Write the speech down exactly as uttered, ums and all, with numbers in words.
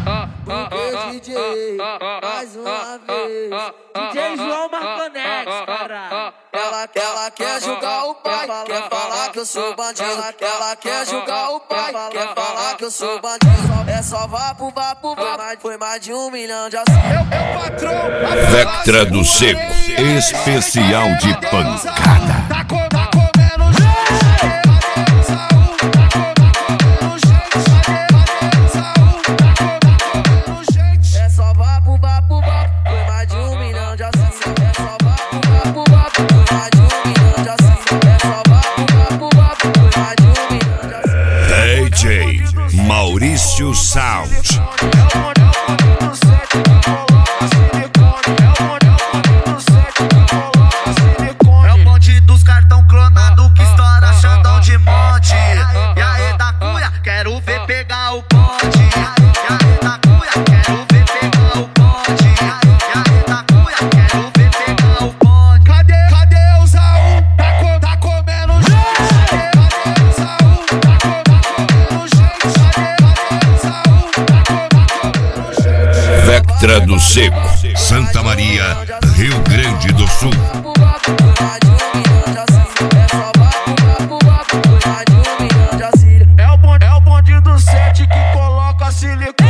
O D J, mais uma vez. D J João Marconex, caralho. Ela, ela quer julgar o pai, quer falar que eu sou bandido. Ela quer julgar o pai, quer falar que eu sou bandido. É só vapo, vapo, vapo. Foi mais de um milhão de assuntos. É o patrão. Vectra do Seco, especial de pancada. Tá comendo gente. É só vapo, vapo, vapo. Foi mais de um milhão de assuntos. É só vapo, vapo, vapo. Foi mais de um milhão de assuntos. É só vapo, vapo, vapo. Foi mais de um milhão de assuntos. D J Maurício Sound. É o bonde dos cartão clonado que estoura Xandão de monte. E aí da cuia, quero ver pegar o bonde. E aí da cuia, quero ver pegar o bonde. E aí da cuia, quero ver pegar o bonde. Cadê, cadê o Zaú? Tá, co, tá comendo gente. Cadê o Zaú? Tá, co, tá comendo gente. Cadê o Zaú? Tá, co, tá comendo gente. Vectra do Seco, Santa Maria, Rio Grande do Sul. É o bonde, é o bonde do sete que coloca silicone.